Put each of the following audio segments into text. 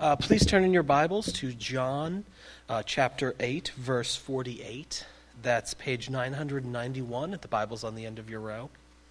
Please turn in your Bibles to John chapter 8, verse 48. That's page 991 at the Bibles on the end of your row.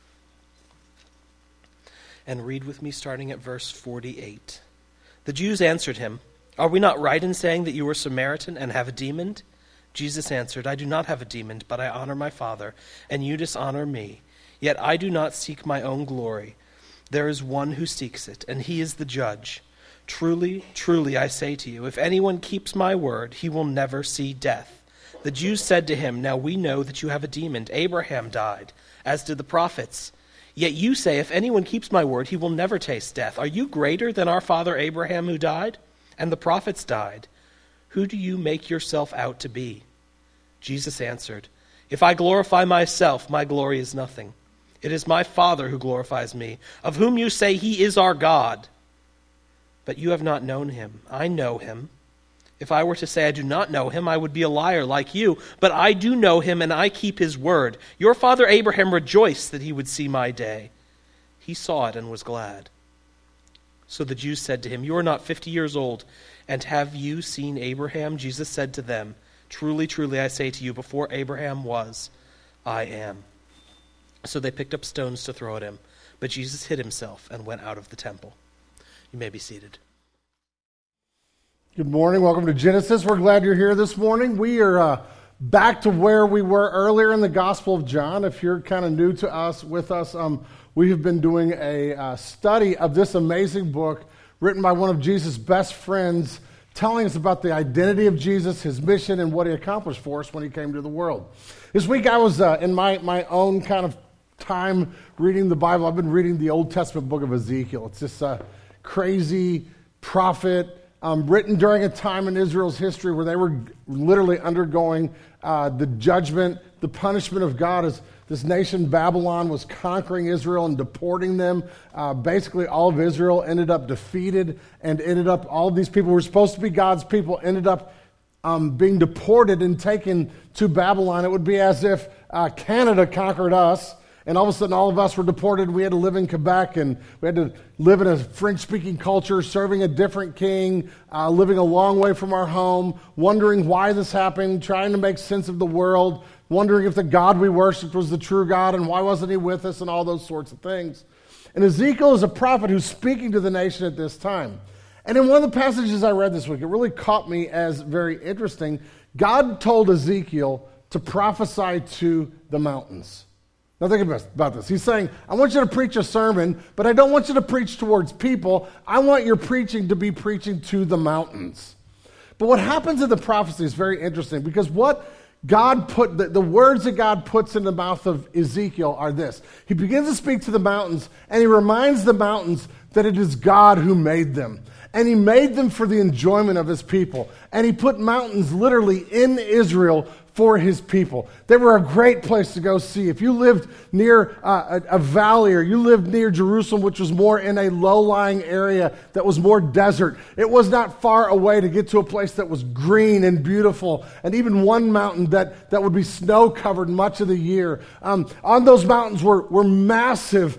And read with me starting at verse 48. The Jews answered him, "Are we not right in saying that you are Samaritan and have a demon?" Jesus answered, "I do not have a demon, but I honor my Father, and you dishonor me. Yet I do not seek my own glory. There is one who seeks it, and he is the judge. Truly, truly, I say to you, if anyone keeps my word, he will never see death." The Jews said to him, "Now we know that you have a demon. Abraham died, as did the prophets. Yet you say, if anyone keeps my word, he will never taste death. Are you greater than our father Abraham who died? And the prophets died. Who do you make yourself out to be?" Jesus answered, "If I glorify myself, my glory is nothing. It is my Father who glorifies me, of whom you say he is our God. But you have not known him. I know him. If I were to say I do not know him, I would be a liar like you. But I do know him, and I keep his word. Your father Abraham rejoiced that he would see my day. He saw it and was glad." So the Jews said to him, "You are not 50 years old, and have you seen Abraham?" Jesus said to them, "Truly, truly, I say to you, before Abraham was, I am." So they picked up stones to throw at him. But Jesus hid himself and went out of the temple. You may be seated. Good morning. Welcome to Genesis. We're glad you're here this morning. We are back to where we were earlier in the Gospel of John. If you're kind of new to us, with us, we have been doing a study of this amazing book written by one of Jesus' best friends, telling us about the identity of Jesus, his mission, and what he accomplished for us when he came to the world. This week I was in my own kind of time reading the Bible. I've been reading the Old Testament book of Ezekiel. It's this crazy prophet written during a time in Israel's history where they were literally undergoing the judgment, the punishment of God as this nation, Babylon, was conquering Israel and deporting them. Basically, all of Israel ended up defeated, and all of these people who were supposed to be God's people ended up being deported and taken to Babylon. It would be as if Canada conquered us, and all of a sudden all of us were deported. We had to live in Quebec, and we had to live in a French-speaking culture, serving a different king, living a long way from our home, wondering why this happened, trying to make sense of the world, wondering if the God we worshiped was the true God, and why wasn't he with us, and all those sorts of things. And Ezekiel is a prophet who's speaking to the nation at this time. And in one of the passages I read this week, it really caught me as very interesting. God told Ezekiel to prophesy to the mountains. Now think about this. He's saying, I want you to preach a sermon, but I don't want you to preach towards people. I want your preaching to be preaching to the mountains. But what happens in the prophecy is very interesting, because what God put, the words that God puts in the mouth of Ezekiel are this. He begins to speak to the mountains, and he reminds the mountains that it is God who made them. And he made them for the enjoyment of his people. And he put mountains literally in Israel for his people. They were a great place to go see. If you lived near a valley, or you lived near Jerusalem, which was more in a low-lying area that was more desert, it was not far away to get to a place that was green and beautiful, and even one mountain that would be snow-covered much of the year. On those mountains were massive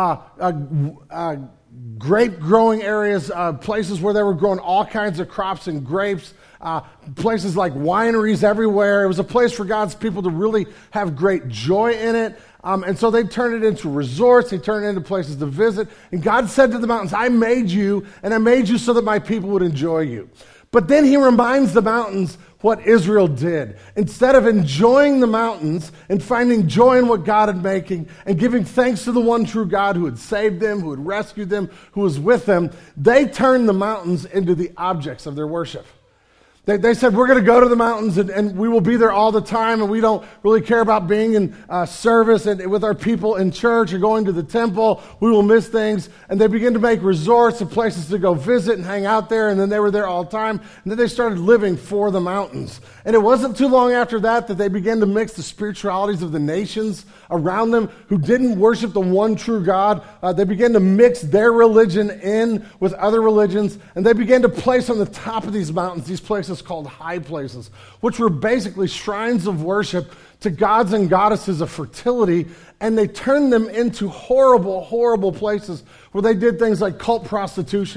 grape-growing areas, places where they were growing all kinds of crops and grapes, places like wineries everywhere. It was a place for God's people to really have great joy in it. And so they turned it into resorts. They turned it into places to visit. And God said to the mountains, I made you, and I made you so that my people would enjoy you. But then he reminds the mountains what Israel did. Instead of enjoying the mountains and finding joy in what God had making and giving thanks to the one true God who had saved them, who had rescued them, who was with them, they turned the mountains into the objects of their worship. They said, we're going to go to the mountains and we will be there all the time, and we don't really care about being in service and with our people in church or going to the temple. We will miss things. And they began to make resorts and places to go visit and hang out there, and then they were there all the time. And then they started living for the mountains. And it wasn't too long after that they began to mix the spiritualities of the nations around them who didn't worship the one true God. They began to mix their religion in with other religions, and they began to place on the top of these mountains these places called high places, which were basically shrines of worship to gods and goddesses of fertility, and they turned them into horrible, horrible places where they did things like cult prostitution.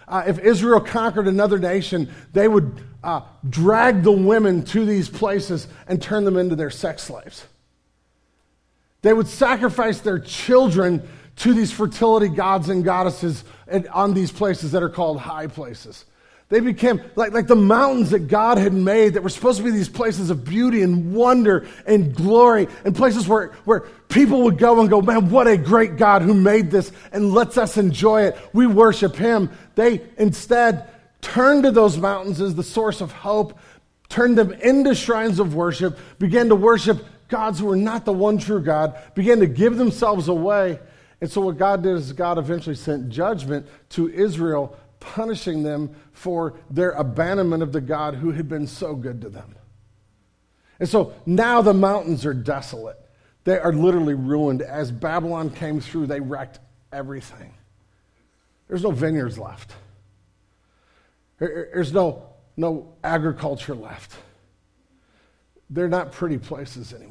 if Israel conquered another nation, they would drag the women to these places and turn them into their sex slaves. They would sacrifice their children to these fertility gods and goddesses on these places that are called high places. They became like the mountains that God had made that were supposed to be these places of beauty and wonder and glory and places where people would go and go, man, what a great God who made this and lets us enjoy it. We worship him. They instead turned to those mountains as the source of hope, turned them into shrines of worship, began to worship gods who were not the one true God, began to give themselves away. And so what God did is God eventually sent judgment to Israel, punishing them for their abandonment of the God who had been so good to them. And so now the mountains are desolate. They are literally ruined. As Babylon came through, they wrecked everything. There's no vineyards left. There's no agriculture left. They're not pretty places anymore.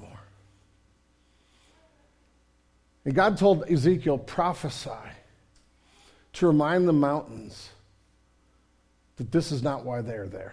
And God told Ezekiel, prophesy to remind the mountains that this is not why they're there.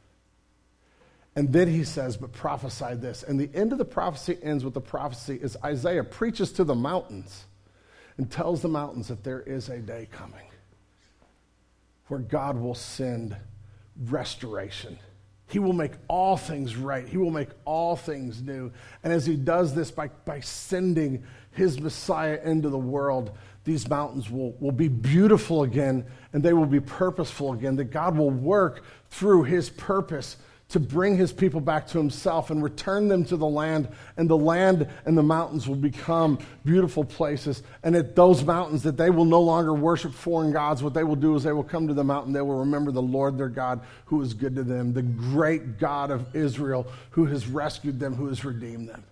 And then he says, but prophesy this. And the end of the prophecy ends with the prophecy is Isaiah preaches to the mountains and tells the mountains that there is a day coming where God will send restoration. He will make all things right. He will make all things new. And as he does this by sending his Messiah into the world, these mountains will be beautiful again, and they will be purposeful again, that God will work through his purpose to bring his people back to himself and return them to the land and the mountains will become beautiful places. And at those mountains that they will no longer worship foreign gods, what they will do is they will come to the mountain, they will remember the Lord their God who is good to them, the great God of Israel who has rescued them, who has redeemed them.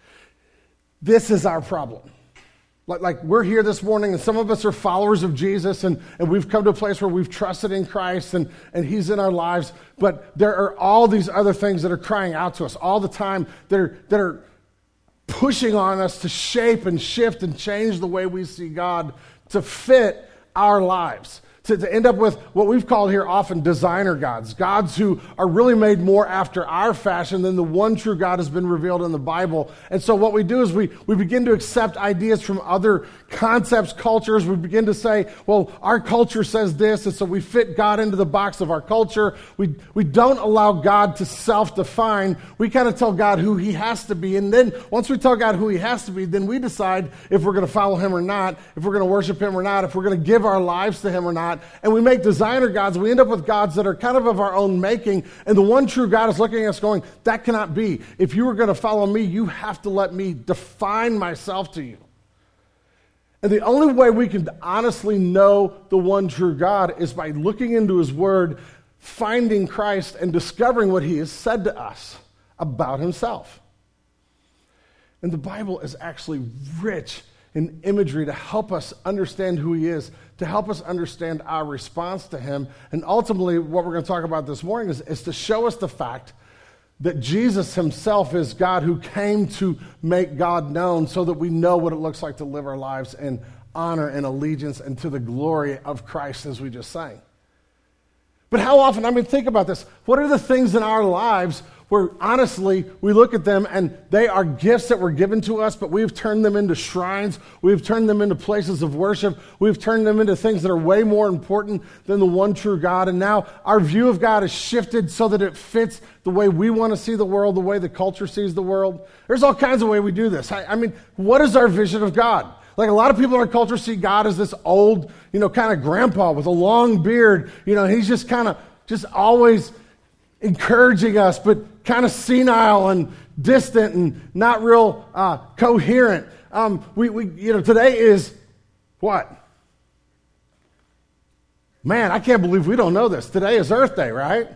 This is our problem. Like we're here this morning, and some of us are followers of Jesus, and we've come to a place where we've trusted in Christ, and he's in our lives. But there are all these other things that are crying out to us all the time that are pushing on us to shape and shift and change the way we see God to fit our lives. To end up with what we've called here often designer gods, gods who are really made more after our fashion than the one true God has been revealed in the Bible. And so what we do is we begin to accept ideas from other concepts, cultures. We begin to say, well, our culture says this, and so we fit God into the box of our culture. We don't allow God to self-define. We kind of tell God who he has to be, and then once we tell God who he has to be, then we decide if we're going to follow him or not, if we're going to worship him or not, if we're going to give our lives to him or not. And we make designer gods. We end up with gods that are kind of our own making. And the one true God is looking at us going, that cannot be. If you were going to follow me, you have to let me define myself to you. And the only way we can honestly know the one true God is by looking into his word, finding Christ, and discovering what he has said to us about himself. And the Bible is actually rich in imagery to help us understand who he is, to help us understand our response to him. And ultimately, what we're going to talk about this morning is to show us the fact that Jesus himself is God who came to make God known so that we know what it looks like to live our lives in honor and allegiance and to the glory of Christ, as we just sang. But how often, think about this. What are the things in our lives where honestly we look at them and they are gifts that were given to us, but we've turned them into shrines, we've turned them into places of worship, we've turned them into things that are way more important than the one true God, and now our view of God is shifted so that it fits the way we want to see the world, the way the culture sees the world. There's all kinds of ways we do this. What is our vision of God? Like a lot of people in our culture see God as this old, kind of grandpa with a long beard. He's just kind of always encouraging us, but kind of senile and distant and not real coherent. Today is what? Man, I can't believe we don't know this. Today is Earth Day, right?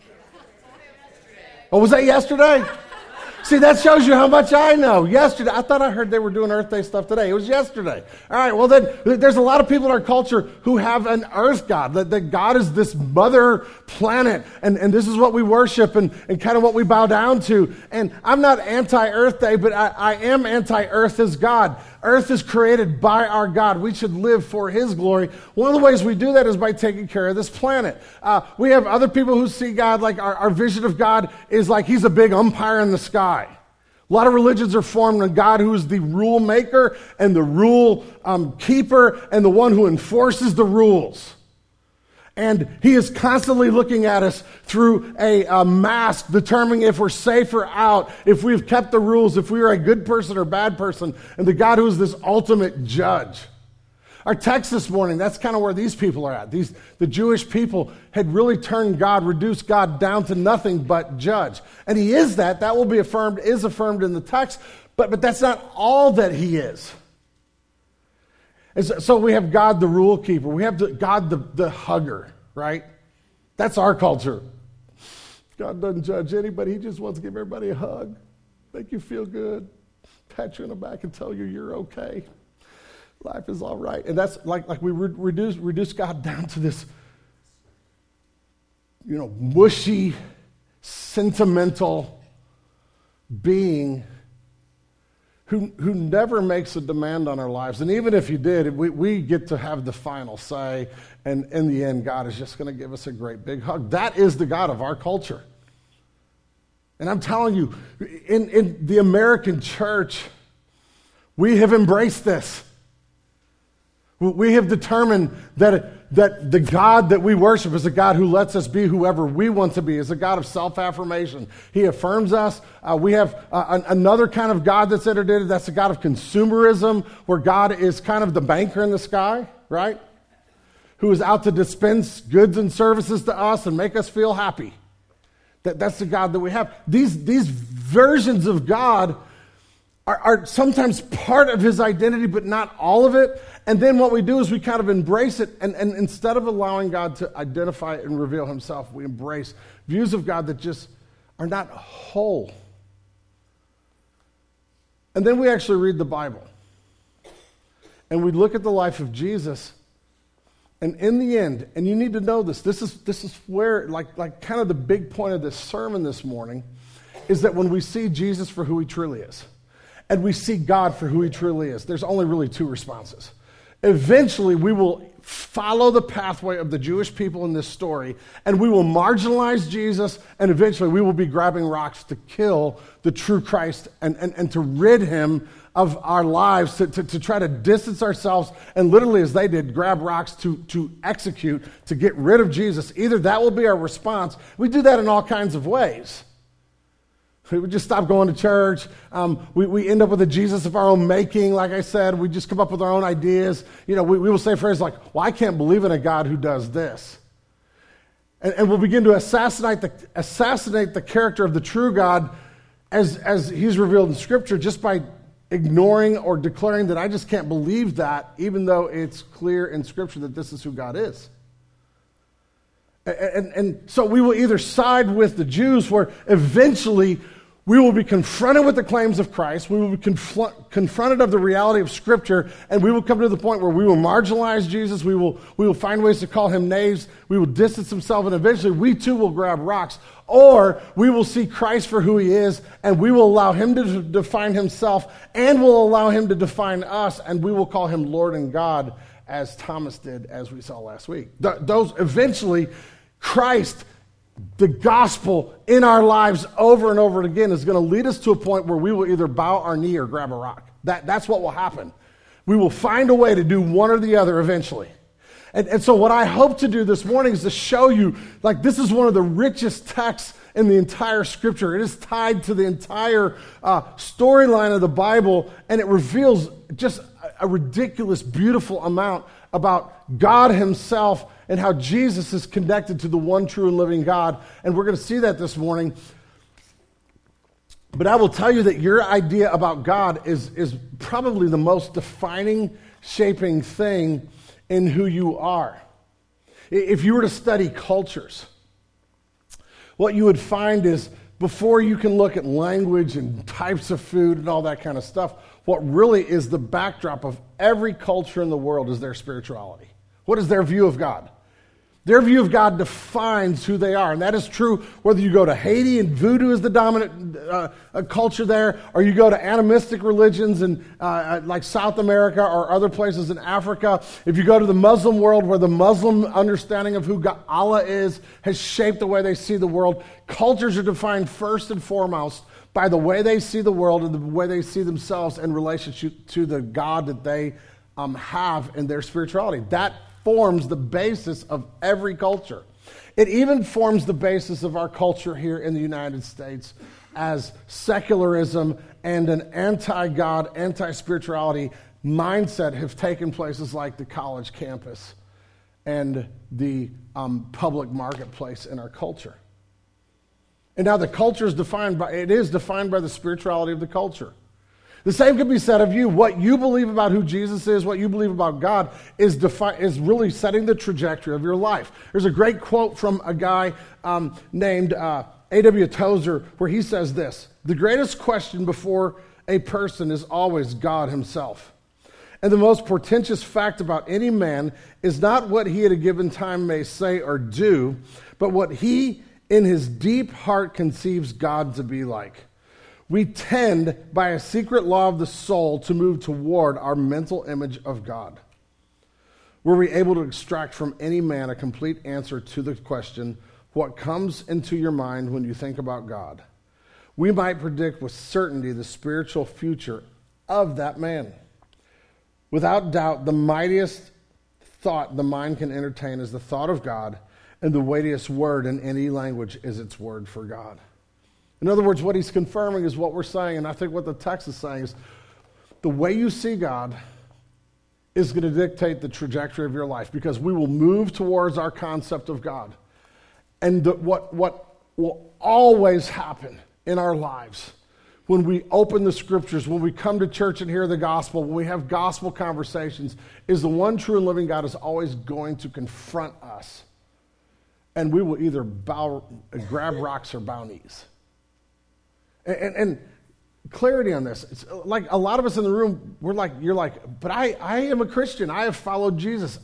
Oh, was that yesterday? See, that shows you how much I know. Yesterday, I thought I heard they were doing Earth Day stuff today. It was yesterday. All right, well then, there's a lot of people in our culture who have an earth god, that God is this mother planet, and this is what we worship and kind of what we bow down to. And I'm not anti-Earth Day, but I am anti-Earth as God. Earth is created by our God. We should live for His glory. One of the ways we do that is by taking care of this planet. We have other people who see God like our vision of God is like He's a big umpire in the sky. A lot of religions are formed on God who is the rule maker and the rule keeper and the one who enforces the rules. And He is constantly looking at us through a mask, determining if we're safe or out, if we've kept the rules, if we are a good person or bad person, and the God who is this ultimate judge. Our text this morning, that's kind of where these people are at. The Jewish people had really turned God, reduced God down to nothing but judge. And He is that. That will be affirmed, is affirmed in the text, but that's not all that He is. And so we have God the rule keeper. We have God the hugger, right? That's our culture. God doesn't judge anybody. He just wants to give everybody a hug, make you feel good, pat you in the back and tell you you're okay. Life is all right. And that's like we reduce God down to this, mushy, sentimental being who never makes a demand on our lives. And even if He did, we get to have the final say. And in the end, God is just going to give us a great big hug. That is the God of our culture. And I'm telling you, in the American church, we have embraced this. We have determined that the God that we worship is a God who lets us be whoever we want to be, is a God of self-affirmation. He affirms us. We have another kind of God that's entered in. That's a God of consumerism, where God is kind of the banker in the sky, right? Who is out to dispense goods and services to us and make us feel happy. That's the God that we have. These versions of God are sometimes part of His identity, but not all of it. And then what we do is we kind of embrace it, and instead of allowing God to identify and reveal Himself, we embrace views of God that just are not whole. And then we actually read the Bible. And we look at the life of Jesus, and in the end, and you need to know this is where, like kind of the big point of this sermon this morning, is that when we see Jesus for who He truly is, and we see God for who He truly is, there's only really two responses. Eventually, we will follow the pathway of the Jewish people in this story, and we will marginalize Jesus, and eventually we will be grabbing rocks to kill the true Christ and to rid Him of our lives, to try to distance ourselves, and literally, as they did, grab rocks to execute, to get rid of Jesus. Either that will be our response. We do that in all kinds of ways. We just stop going to church. We end up with a Jesus of our own making. Like I said, we just come up with our own ideas. We will say phrases like, well, I can't believe in a God who does this. And we'll begin to assassinate the character of the true God as He's revealed in Scripture, just by ignoring or declaring that I just can't believe that, even though it's clear in Scripture that this is who God is. And so we will either side with the Jews, where eventually we will be confronted with the claims of Christ, we will be confronted of the reality of Scripture, and we will come to the point where we will marginalize Jesus, we will find ways to call Him names, we will distance Himself, and eventually we too will grab rocks. Or we will see Christ for who He is, and we will allow Him to define Himself, and we'll allow Him to define us, and we will call Him Lord and God, as Thomas did, as we saw last week. Those eventually, Christ, the gospel in our lives over and over again, is going to lead us to a point where we will either bow our knee or grab a rock. That's what will happen. We will find a way to do one or the other eventually. And so what I hope to do this morning is to show you, this is one of the richest texts in the entire Scripture. It is tied to the entire storyline of the Bible, and it reveals just a ridiculous, beautiful amount about God Himself and how Jesus is connected to the one true and living God. And we're going to see that this morning. But I will tell you that your idea about God is probably the most defining, shaping thing in who you are. If you were to study cultures, what you would find is, before you can look at language and types of food and all that kind of stuff, what really is the backdrop of every culture in the world is their spirituality. What is their view of God? Their view of God defines who they are. And that is true whether you go to Haiti and voodoo is the dominant culture there, or you go to animistic religions in like South America or other places in Africa. If you go to the Muslim world where the Muslim understanding of who Allah is has shaped the way they see the world, cultures are defined first and foremost by the way they see the world and the way they see themselves in relationship to the God that they have in their spirituality. That forms the basis of every culture. It even forms the basis of our culture here in the United States as secularism and an anti-God, anti-spirituality mindset have taken places like the college campus and the public marketplace in our culture. And now the culture is defined by the spirituality of the culture. The same could be said of you. What you believe about who Jesus is, what you believe about God, is really setting the trajectory of your life. There's a great quote from a guy named A.W. Tozer where he says this: "The greatest question before a person is always God himself. And the most portentous fact about any man is not what he at a given time may say or do, but what he in his deep heart conceives God to be like. We tend, by a secret law of the soul, to move toward our mental image of God. Were we able to extract from any man a complete answer to the question, what comes into your mind when you think about God? We might predict with certainty the spiritual future of that man. Without doubt, the mightiest thought the mind can entertain is the thought of God, and the weightiest word in any language is its word for God." In other words, what he's confirming is what we're saying, and I think what the text is saying is the way you see God is going to dictate the trajectory of your life, because we will move towards our concept of God. And what will always happen in our lives when we open the scriptures, when we come to church and hear the gospel, when we have gospel conversations, is the one true and living God is always going to confront us. And we will either grab rocks or bow knees. And clarity on this. It's like a lot of us in the room, you're like, but I am a Christian. I have followed Jesus.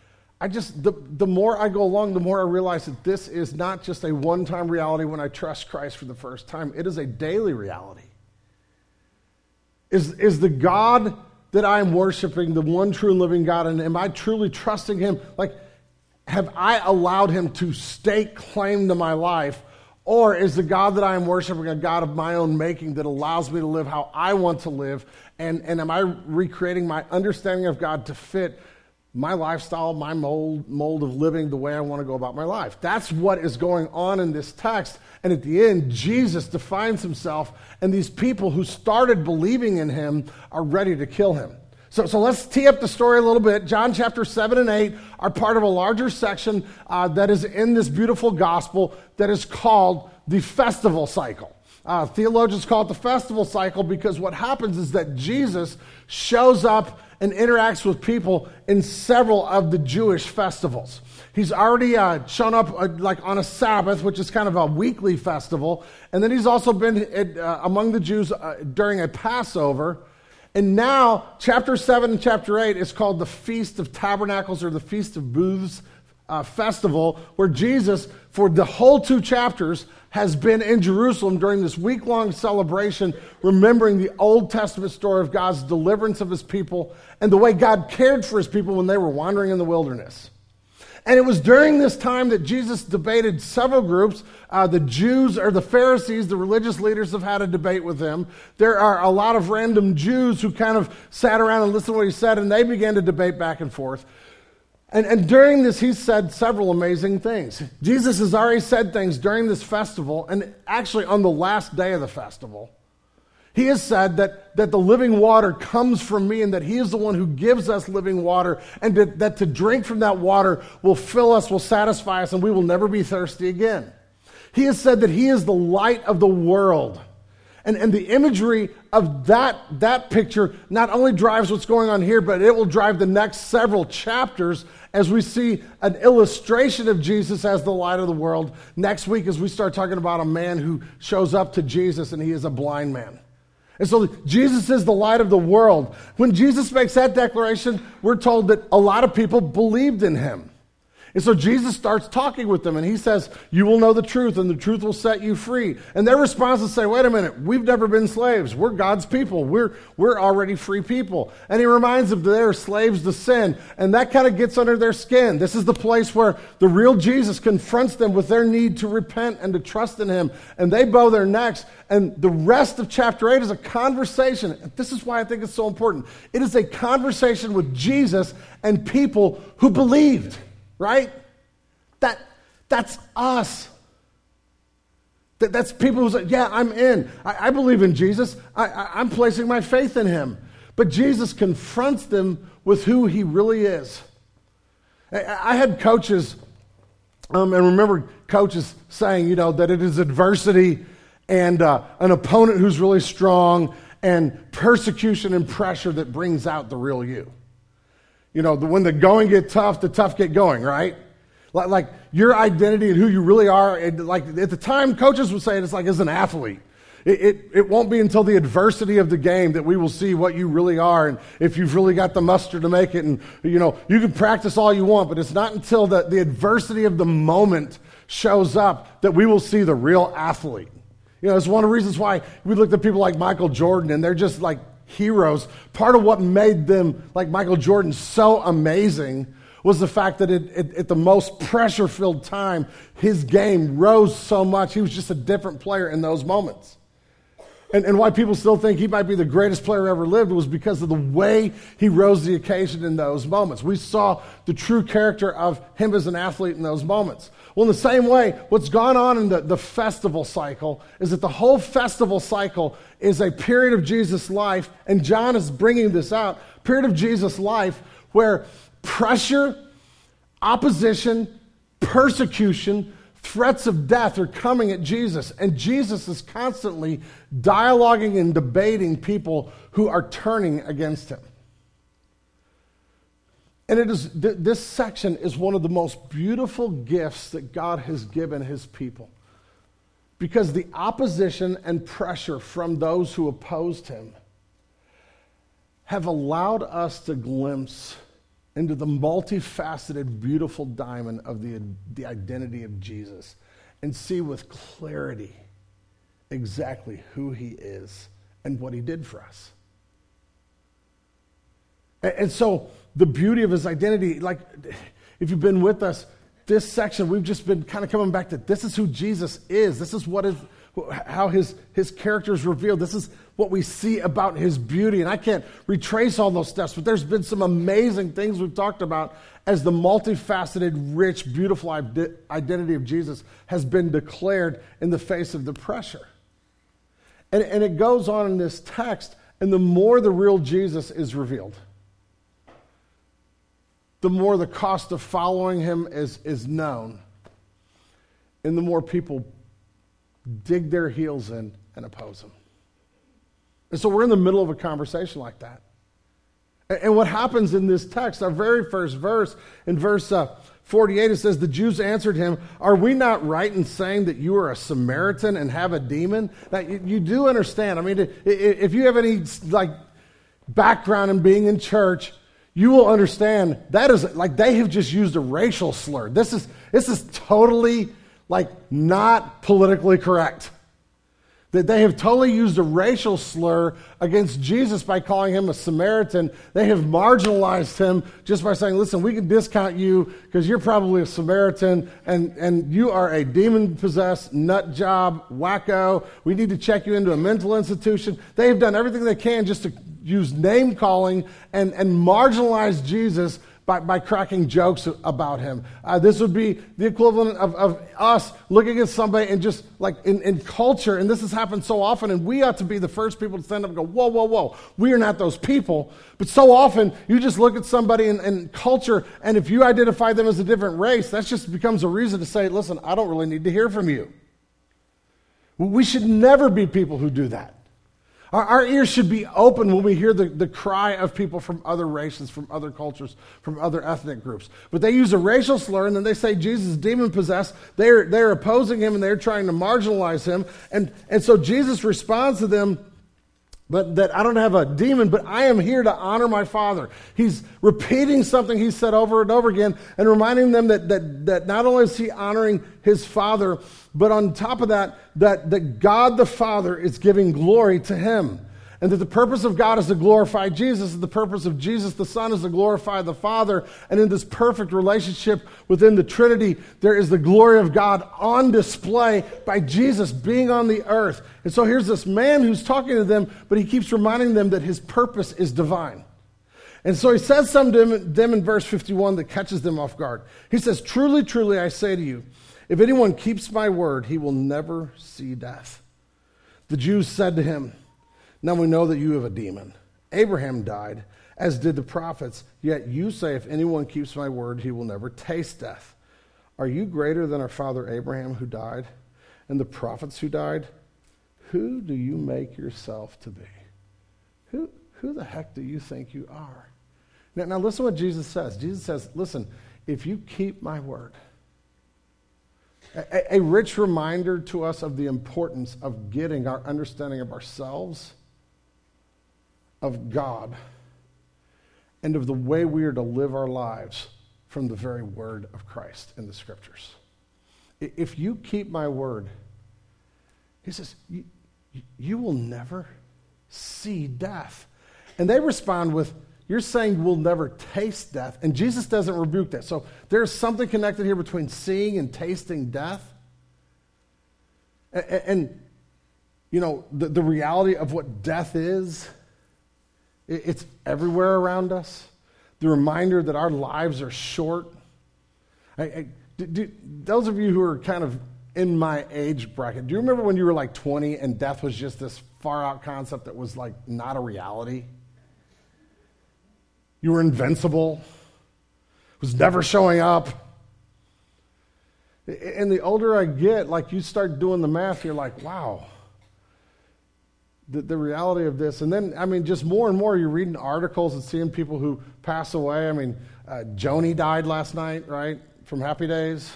The more I go along, the more I realize that this is not just a one-time reality when I trust Christ for the first time. It is a daily reality. Is the God that I am worshiping the one true and living God, and am I truly trusting him? Like, have I allowed him to stake claim to my life? Or is the God that I am worshiping a God of my own making that allows me to live how I want to live? And am I recreating my understanding of God to fit my lifestyle, my mold of living the way I want to go about my life? That's what is going on in this text. And at the end, Jesus defines himself, and these people who started believing in him are ready to kill him. So let's tee up the story a little bit. John chapter 7 and 8 are part of a larger section that is in this beautiful gospel that is called the festival cycle. Theologians call it the festival cycle because what happens is that Jesus shows up and interacts with people in several of the Jewish festivals. He's already shown up like on a Sabbath, which is kind of a weekly festival. And then he's also been among the Jews during a Passover. And now, chapter 7 and chapter 8 is called the Feast of Tabernacles or the Feast of Booths festival, where Jesus, for the whole 2 chapters, has been in Jerusalem during this week-long celebration, remembering the Old Testament story of God's deliverance of his people and the way God cared for his people when they were wandering in the wilderness. And it was during this time that Jesus debated several groups. The Jews or the Pharisees, the religious leaders, have had a debate with him. There are a lot of random Jews who kind of sat around and listened to what he said, and they began to debate back and forth. And during this, he said several amazing things. Jesus has already said things during this festival, and actually on the last day of the festival. He has said that the living water comes from me and that he is the one who gives us living water, and that to drink from that water will fill us, will satisfy us, and we will never be thirsty again. He has said that he is the light of the world. And the imagery of that picture not only drives what's going on here, but it will drive the next several chapters as we see an illustration of Jesus as the light of the world. Next week, as we start talking about a man who shows up to Jesus and he is a blind man. And so Jesus is the light of the world. When Jesus makes that declaration, we're told that a lot of people believed in him. And so Jesus starts talking with them, and he says, you will know the truth, and the truth will set you free. And their response is say, wait a minute, we've never been slaves. We're God's people. We're already free people. And he reminds them that they're slaves to sin, and that kind of gets under their skin. This is the place where the real Jesus confronts them with their need to repent and to trust in him, and they bow their necks. And the rest of chapter 8 is a conversation. And this is why I think it's so important. It is a conversation with Jesus and people who believed. Right? That's us. That's people who say, yeah, I'm in. I believe in Jesus. I'm placing my faith in him. But Jesus confronts them with who he really is. I had coaches, and remember coaches saying, that it is adversity and an opponent who's really strong and persecution and pressure that brings out the real you. When the going get tough, the tough get going, right? Like your identity and who you really are. And like at the time, coaches would say it's like as an athlete. It won't be until the adversity of the game that we will see what you really are and if you've really got the muster to make it. And, you can practice all you want, but it's not until the adversity of the moment shows up that we will see the real athlete. It's one of the reasons why we look at people like Michael Jordan and they're just like heroes. Part of what made them, like Michael Jordan, so amazing was the fact that at the most pressure-filled time, his game rose so much. He was just a different player in those moments. And why people still think he might be the greatest player ever lived was because of the way he rose the occasion in those moments. We saw the true character of him as an athlete in those moments. Well, in the same way, what's gone on in the festival cycle is that the whole festival cycle is a period of Jesus' life, and John is bringing this out, period of Jesus' life where pressure, opposition, persecution, threats of death are coming at Jesus, and Jesus is constantly dialoguing and debating people who are turning against him. And it is this section is one of the most beautiful gifts that God has given his people, because the opposition and pressure from those who opposed him have allowed us to glimpse into the multifaceted, beautiful diamond of the identity of Jesus and see with clarity exactly who he is and what he did for us. And so the beauty of his identity, like if you've been with us, this section, we've just been kind of coming back to this is who Jesus is. This is how his character is revealed. This is what we see about his beauty. And I can't retrace all those steps, but there's been some amazing things we've talked about as the multifaceted, rich, beautiful identity of Jesus has been declared in the face of the pressure. And it goes on in this text, and the more the real Jesus is revealed, the more the cost of following him is known, and the more people dig their heels in and oppose him. And so we're in the middle of a conversation like that. And what happens in this text, our very first verse, in verse 48, it says, the Jews answered him, are we not right in saying that you are a Samaritan and have a demon? Now, you do understand. I mean, if you have any background in being in church, you will understand that is like they have just used a racial slur. This is totally not politically correct. That they have totally used a racial slur against Jesus by calling him a Samaritan. They have marginalized him just by saying, listen, we can discount you because you're probably a Samaritan and you are a demon-possessed nut job, wacko. We need to check you into a mental institution. They have done everything they can just to use name-calling and marginalize Jesus by cracking jokes about him. This would be the equivalent of us looking at somebody and just in culture, and this has happened so often, and we ought to be the first people to stand up and go, whoa, whoa, whoa, we are not those people. But so often, you just look at somebody in culture, and if you identify them as a different race, that just becomes a reason to say, listen, I don't really need to hear from you. We should never be people who do that. Our ears should be open when we hear the cry of people from other races, from other cultures, from other ethnic groups. But they use a racial slur, and then they say Jesus is demon-possessed. They're opposing him, and they're trying to marginalize him. And so Jesus responds to them but that I don't have a demon, but I am here to honor my Father. He's repeating something he said over and over again and reminding them that not only is he honoring his Father, but on top of that God the Father is giving glory to him. And that the purpose of God is to glorify Jesus, and the purpose of Jesus the Son is to glorify the Father. And in this perfect relationship within the Trinity, there is the glory of God on display by Jesus being on the earth. And so here's this man who's talking to them, but he keeps reminding them that his purpose is divine. And so he says something to them in verse 51 that catches them off guard. He says, "Truly, truly, I say to you, if anyone keeps my word, he will never see death." The Jews said to him, "Now we know that you have a demon. Abraham died, as did the prophets, yet you say, if anyone keeps my word, he will never taste death. Are you greater than our father Abraham who died, and the prophets who died? Who do you make yourself to be? Who the heck do you think you are?" Now listen to what Jesus says. Jesus says, listen, if you keep my word, a rich reminder to us of the importance of getting our understanding of ourselves, of God, and of the way we are to live our lives from the very word of Christ in the scriptures. If you keep my word, he says, you will never see death. And they respond with, you're saying we'll never taste death. And Jesus doesn't rebuke that. So there's something connected here between seeing and tasting death. And you know, the reality of what death is, it's everywhere around us. The reminder that our lives are short. Those of you who are kind of in my age bracket, do you remember when you were like 20 and death was just this far out concept that was like not a reality? You were invincible. It was never showing up. And the older I get, like you start doing the math, you're like, wow. The reality of this. And then, I mean, just more and more you're reading articles and seeing people who pass away. I mean, Joni died last night, right, from Happy Days.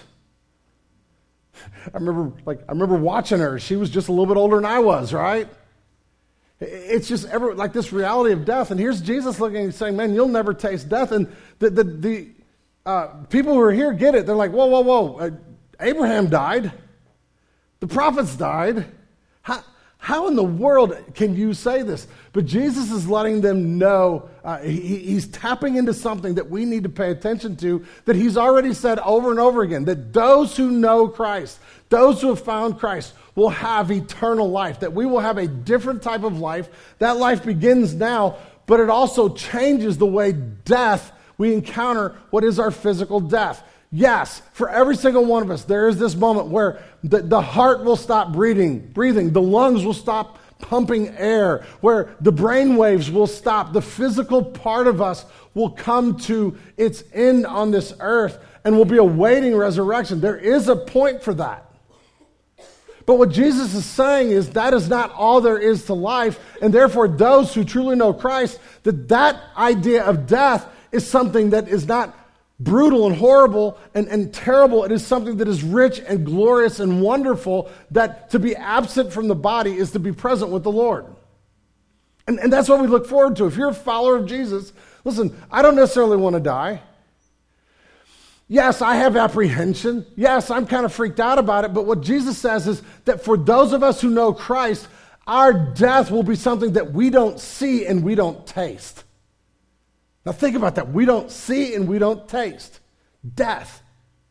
I remember watching her. She was just a little bit older than I was, right? It's just like this reality of death. And here's Jesus looking and saying, man, you'll never taste death. And the people who are here get it. They're like, whoa. Abraham died. The prophets died. How in the world can you say this? But Jesus is letting them know, he's tapping into something that we need to pay attention to, that he's already said over and over again, that those who know Christ, those who have found Christ, will have eternal life, that we will have a different type of life. That life begins now, but it also changes the way we encounter what is our physical death. Yes, for every single one of us, there is this moment where the heart will stop breathing, the lungs will stop pumping air, where the brain waves will stop, the physical part of us will come to its end on this earth and will be awaiting resurrection. There is a point for that. But what Jesus is saying is that is not all there is to life, and therefore those who truly know Christ, that idea of death is something that is not brutal and horrible and terrible. It is something that is rich and glorious and wonderful, that to be absent from the body is to be present with the Lord. And that's what we look forward to. If you're a follower of Jesus, listen, I don't necessarily want to die. Yes, I have apprehension. Yes, I'm kind of freaked out about it. But what Jesus says is that for those of us who know Christ, our death will be something that we don't see and we don't taste. Now think about that. We don't see and we don't taste death.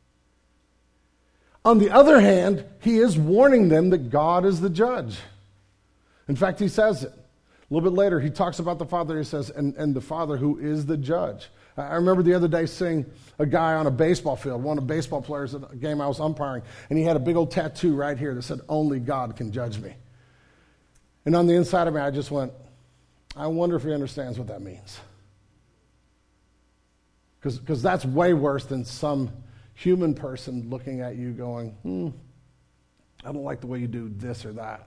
On the other hand, he is warning them that God is the judge. In fact, he says it. A little bit later, he talks about the Father. He says, and the Father who is the judge. I remember the other day seeing a guy on a baseball field, one of the baseball players at a game I was umpiring, and he had a big old tattoo right here that said, "Only God can judge me." And on the inside of me, I just went, I wonder if he understands what that means. Because that's way worse than some human person looking at you going, I don't like the way you do this or that.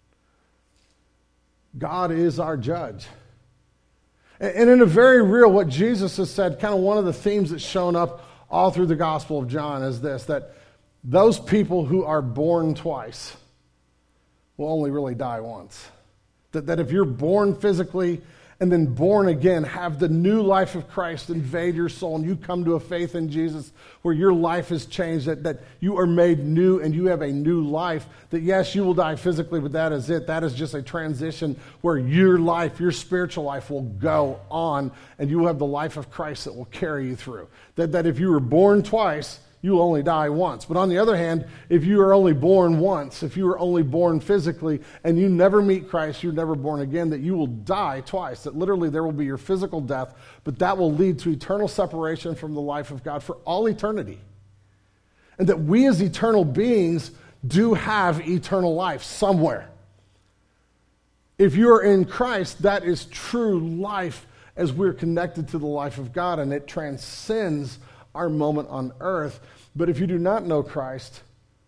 God is our judge. And in a very real, what Jesus has said, kind of one of the themes that's shown up all through the Gospel of John is this, that those people who are born twice will only really die once. That if you're born physically and then born again, have the new life of Christ invade your soul, and you come to a faith in Jesus where your life has changed, that you are made new and you have a new life, that yes, you will die physically, but that is it. That is just a transition where your life, your spiritual life will go on, and you will have the life of Christ that will carry you through. That if you were born twice, you will only die once. But on the other hand, if you are only born once, if you are only born physically, and you never meet Christ, you're never born again, that you will die twice. That literally there will be your physical death, but that will lead to eternal separation from the life of God for all eternity. And that we as eternal beings do have eternal life somewhere. If you are in Christ, that is true life as we're connected to the life of God, and it transcends our moment on earth. But if you do not know Christ,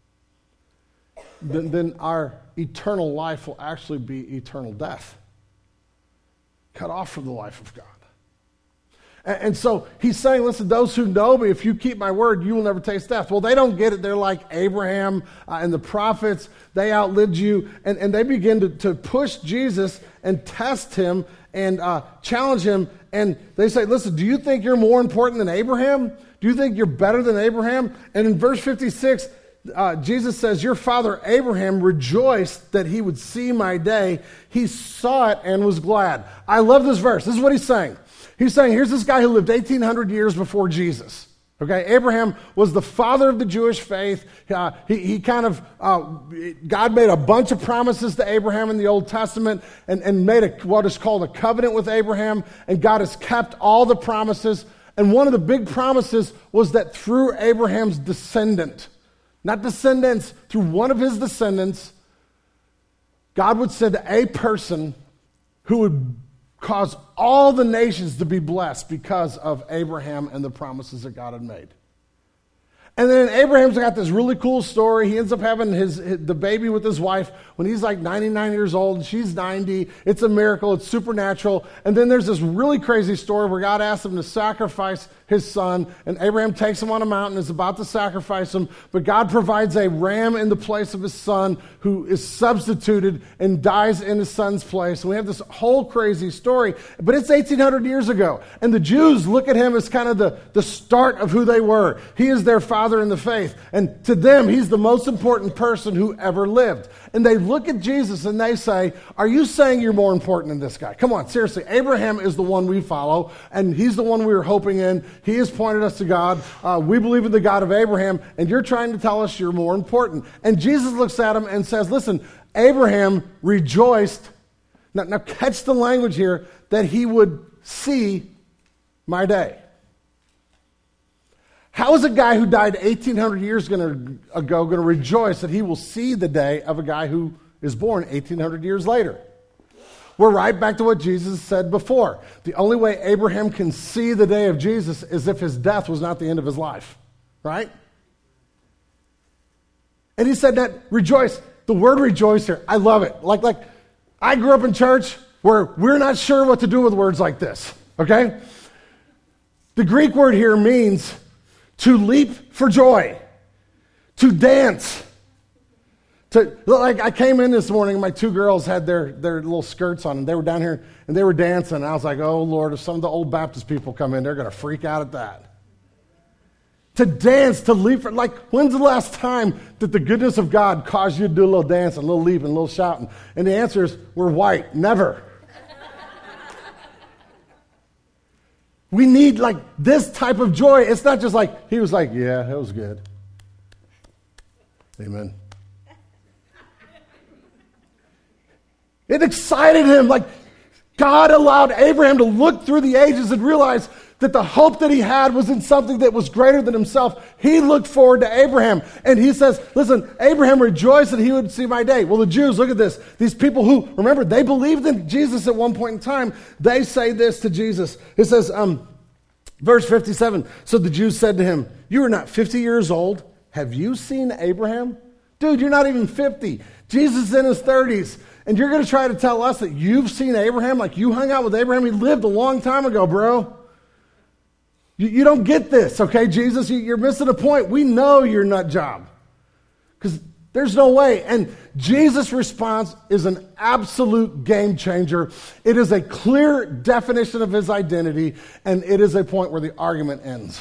then our eternal life will actually be eternal death, cut off from the life of God. And so he's saying, listen, those who know me, if you keep my word, you will never taste death. Well, they don't get it. They're like Abraham and the prophets. They outlived you. And they begin to push Jesus and test him and challenge him. And they say, listen, do you think you're more important than Abraham? Do you think you're better than Abraham? And in verse 56, Jesus says, your father Abraham rejoiced that he would see my day. He saw it and was glad. I love this verse. This is what he's saying. He's saying, here's this guy who lived 1,800 years before Jesus. Okay, Abraham was the father of the Jewish faith. God made a bunch of promises to Abraham in the Old Testament and made what is called a covenant with Abraham. And God has kept all the promises. And one of the big promises was that through Abraham's descendant, not descendants, through one of his descendants, God would send a person who would cause all the nations to be blessed because of Abraham and the promises that God had made. And then Abraham's got this really cool story. He ends up having the baby with his wife when he's like 99 years old and she's 90. It's a miracle. It's supernatural. And then there's this really crazy story where God asks him to sacrifice his son, and Abraham takes him on a mountain, is about to sacrifice him, but God provides a ram in the place of his son who is substituted and dies in his son's place. And we have this whole crazy story, but it's 1,800 years ago. And the Jews look at him as kind of the start of who they were. He is their father in the faith. And to them, he's the most important person who ever lived. And they look at Jesus and they say, are you saying you're more important than this guy? Come on, seriously. Abraham is the one we follow, and he's the one we were hoping in. He has pointed us to God. We believe in the God of Abraham, and you're trying to tell us you're more important. And Jesus looks at him and says, listen, Abraham rejoiced. Now catch the language here, that he would see my day. How is a guy who died 1,800 years ago going to rejoice that he will see the day of a guy who is born 1,800 years later? We're right back to what Jesus said before. The only way Abraham can see the day of Jesus is if his death was not the end of his life, right? And he said that rejoice, the word rejoice here, I love it. Like I grew up in church where we're not sure what to do with words like this, okay? The Greek word here means to leap for joy, to dance. I came in this morning and my two girls had their little skirts on and they were down here and they were dancing. And I was like, oh Lord, if some of the old Baptist people come in, they're going to freak out at that. To dance, to leap for, when's the last time that the goodness of God caused you to do a little dance, and a little leap and a little shouting? And the answer is, we're white, never. We need this type of joy. It's not just he was like, yeah, it was good. Amen. It excited him. God allowed Abraham to look through the ages and realize that the hope that he had was in something that was greater than himself. He looked forward to Abraham. And he says, listen, Abraham rejoiced that he would see my day. Well, the Jews, look at this. These people who, remember, they believed in Jesus at one point in time. They say this to Jesus. It says, verse 57, so the Jews said to him, you are not 50 years old. Have you seen Abraham? Dude, you're not even 50. Jesus is in his 30s. And you're going to try to tell us that you've seen Abraham, you hung out with Abraham. He lived a long time ago, bro. You don't get this, okay, Jesus? You're missing a point. We know you're nut job. Because There's no way. And Jesus' response is an absolute game changer. It is a clear definition of his identity, and it is a point where the argument ends.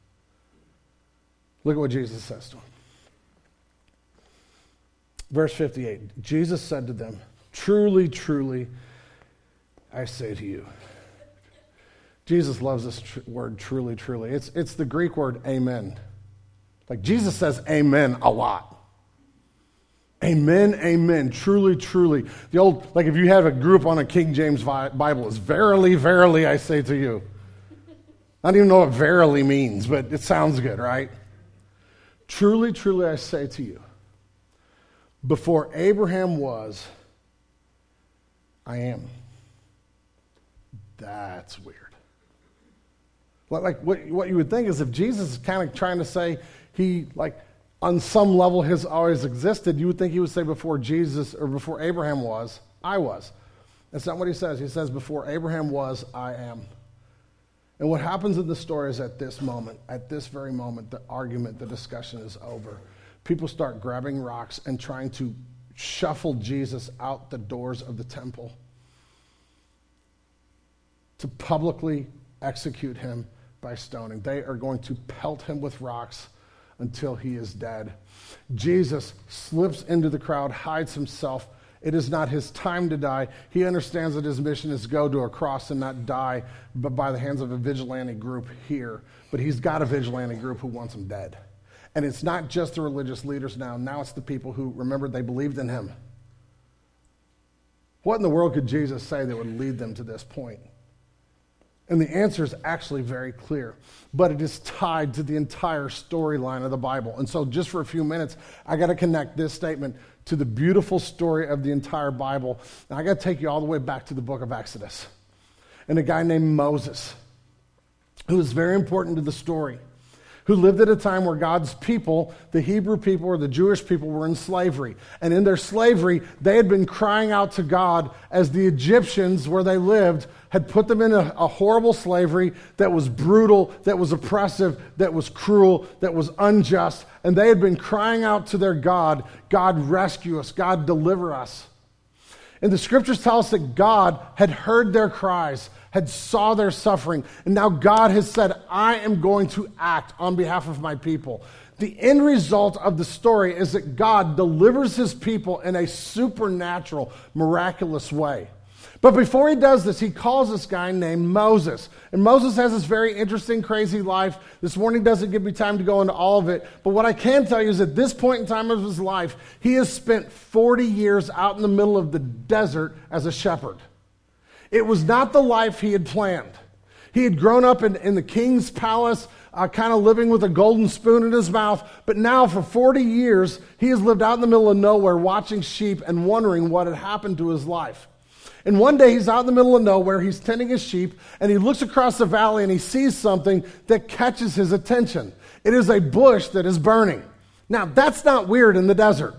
Look at what Jesus says to him. Verse 58, Jesus said to them, "Truly, truly, I say to you." Jesus loves this word, truly, truly. It's the Greek word amen. Like Jesus says amen a lot. Amen, amen, truly, truly. The old, like if you have a group on a King James Bible, it's verily, verily, I say to you. I don't even know what verily means, but it sounds good, right? Truly, truly, I say to you, before Abraham was, I am. That's weird. Like what you would think is if Jesus is kind of trying to say he, like, on some level has always existed, you would think he would say before Jesus or before Abraham was, I was. That's not what he says. He says before Abraham was, I am. And what happens in the story is at this moment, at this very moment, the argument, the discussion is over. People start grabbing rocks and trying to shuffle Jesus out the doors of the temple to publicly execute him by stoning. They are going to pelt him with rocks until he is dead. Jesus slips into the crowd, hides himself. It is not his time to die. He understands that his mission is to go to a cross and not die but by the hands of a vigilante group here. But he's got a vigilante group who wants him dead. And it's not just the religious leaders now. Now it's the people who, remember, they believed in him. What in the world could Jesus say that would lead them to this point? And the answer is actually very clear, but it is tied to the entire storyline of the Bible. And so just for a few minutes, I got to connect this statement to the beautiful story of the entire Bible. And I got to take you all the way back to the book of Exodus and a guy named Moses, who is very important to the story, who lived at a time where God's people, the Hebrew people or the Jewish people, were in slavery. And in their slavery, they had been crying out to God as the Egyptians, where they lived, had put them in a horrible slavery that was brutal, that was oppressive, that was cruel, that was unjust. And they had been crying out to their God, God rescue us, God deliver us. And the scriptures tell us that God had heard their cries, had saw their suffering, and now God has said, I am going to act on behalf of my people. The end result of the story is that God delivers his people in a supernatural, miraculous way. But before he does this, he calls this guy named Moses. And Moses has this very interesting, crazy life. This morning doesn't give me time to go into all of it. But what I can tell you is at this point in time of his life, he has spent 40 years out in the middle of the desert as a shepherd. It was not the life he had planned. He had grown up in the king's palace, kind of living with a golden spoon in his mouth. But now for 40 years, he has lived out in the middle of nowhere watching sheep and wondering what had happened to his life. And one day he's out in the middle of nowhere, he's tending his sheep, and he looks across the valley and he sees something that catches his attention. It is a bush that is burning. Now, that's not weird in the desert.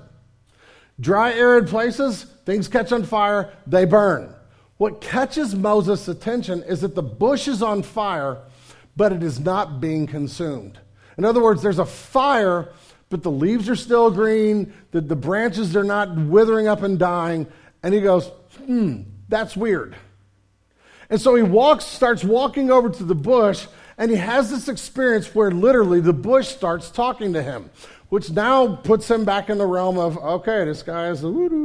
Dry, arid places, things catch on fire, they burn. What catches Moses' attention is that the bush is on fire, but it is not being consumed. In other words, there's a fire, but the leaves are still green, the branches are not withering up and dying, and he goes, that's weird. And so he starts walking over to the bush, and he has this experience where literally the bush starts talking to him, which now puts him back in the realm of, okay, this guy is a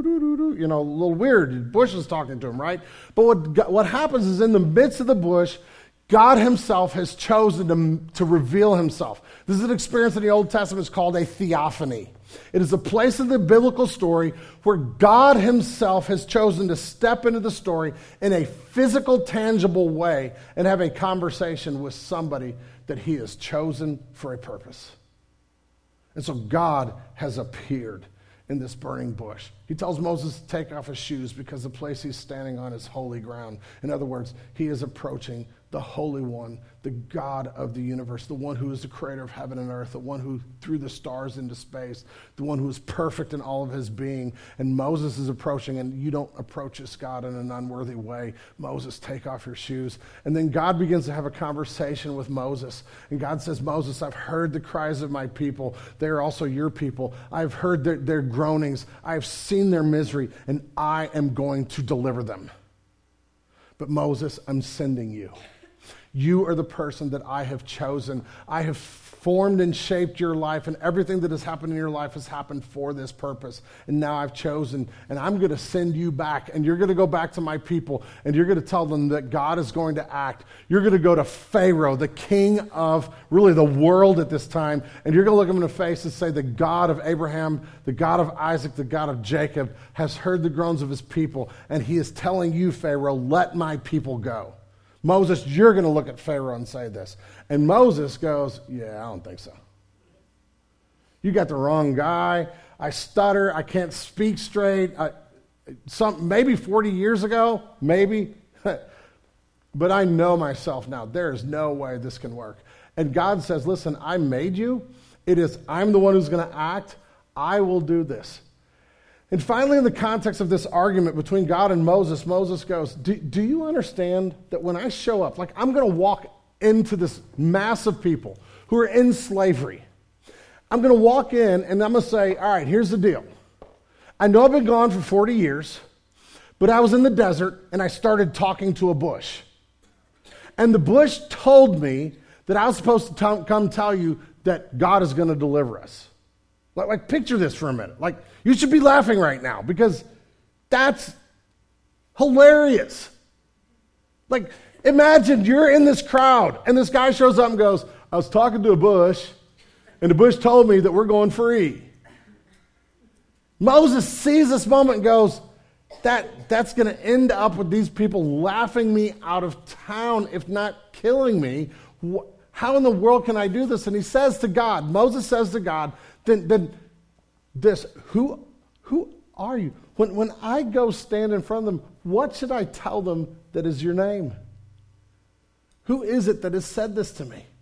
little weird. The bush is talking to him, right? But what happens is in the midst of the bush, God himself has chosen to reveal himself. This is an experience in the Old Testament is called a theophany. It is a place in the biblical story where God himself has chosen to step into the story in a physical, tangible way and have a conversation with somebody that he has chosen for a purpose. And so God has appeared in this burning bush. He tells Moses to take off his shoes because the place he's standing on is holy ground. In other words, he is approaching the Holy One, the God of the universe, the one who is the creator of heaven and earth, the one who threw the stars into space, the one who is perfect in all of his being. And Moses is approaching, and you don't approach this God in an unworthy way. Moses, take off your shoes. And then God begins to have a conversation with Moses. And God says, Moses, I've heard the cries of my people. They are also your people. I've heard their groanings. I've seen their misery, and I am going to deliver them. But Moses, I'm sending you. You are the person that I have chosen. I have formed and shaped your life, and everything that has happened in your life has happened for this purpose. And now I've chosen, and I'm going to send you back, and you're going to go back to my people, and you're going to tell them that God is going to act. You're going to go to Pharaoh, the king of really the world at this time, and you're going to look him in the face and say, the God of Abraham, the God of Isaac, the God of Jacob has heard the groans of his people, and he is telling you, Pharaoh, let my people go. Moses, you're going to look at Pharaoh and say this. And Moses goes, yeah, I don't think so. You got the wrong guy. I stutter. I can't speak straight. Maybe 40 years ago, maybe. But I know myself now. There is no way this can work. And God says, listen, I made you. I'm the one who's going to act. I will do this. And finally, in the context of this argument between God and Moses, Moses goes, do you understand that when I show up, like I'm going to walk into this mass of people who are in slavery. I'm going to walk in and I'm going to say, all right, here's the deal. I know I've been gone for 40 years, but I was in the desert and I started talking to a bush. And the bush told me that I was supposed to come tell you that God is going to deliver us. Like, picture this for a minute. Like, you should be laughing right now because that's hilarious. Like, imagine you're in this crowd and this guy shows up and goes, I was talking to a bush and the bush told me that we're going free. Moses sees this moment and goes, that's going to end up with these people laughing me out of town, if not killing me. How in the world can I do this? And he says to God, Moses says to God, then this, who are you? When I go stand in front of them, what should I tell them that is your name? Who is it that has said this to me?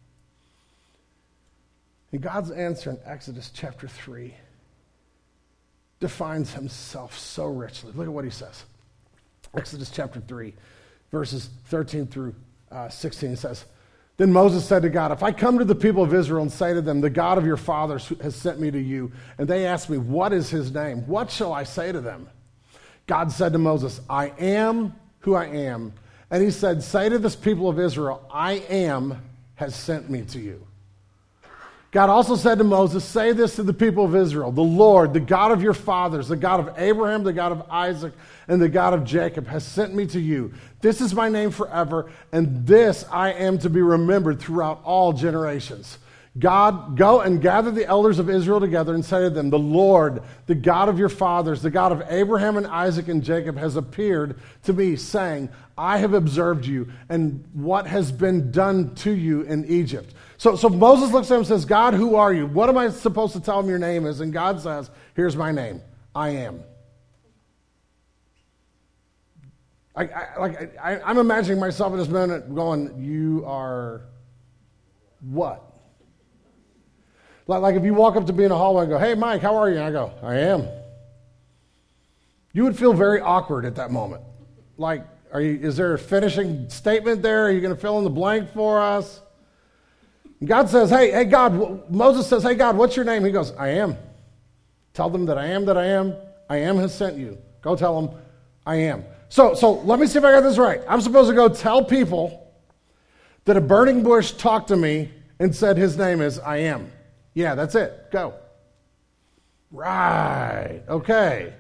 And God's answer in Exodus chapter 3 defines himself so richly. Look at what he says. Exodus chapter 3, verses 13 through 16 says, Then Moses said to God, if I come to the people of Israel and say to them, the God of your fathers has sent me to you, and they ask me, what is his name? What shall I say to them? God said to Moses, I am who I am. And he said, say to this people of Israel, I am has sent me to you. God also said to Moses, say this to the people of Israel, the Lord, the God of your fathers, the God of Abraham, the God of Isaac, and the God of Jacob has sent me to you. This is my name forever, and this I am to be remembered throughout all generations. God, go and gather the elders of Israel together and say to them, the Lord, the God of your fathers, the God of Abraham and Isaac and Jacob has appeared to me, saying, I have observed you and what has been done to you in Egypt. So Moses looks at him and says, God, who are you? What am I supposed to tell him your name is? And God says, here's my name. I am. I'm imagining myself in this moment going, you are what? Like if you walk up to me in a hallway and go, hey, Mike, how are you? And I go, I am. You would feel very awkward at that moment. Like, is there a finishing statement there? Are you going to fill in the blank for us? And God says, hey, God, Moses says, hey, God, what's your name? He goes, I am. Tell them that I am has sent you. Go tell them I am. So let me see if I got this right. I'm supposed to go tell people that a burning bush talked to me and said his name is I am. Yeah, that's it. Go. Right. Okay.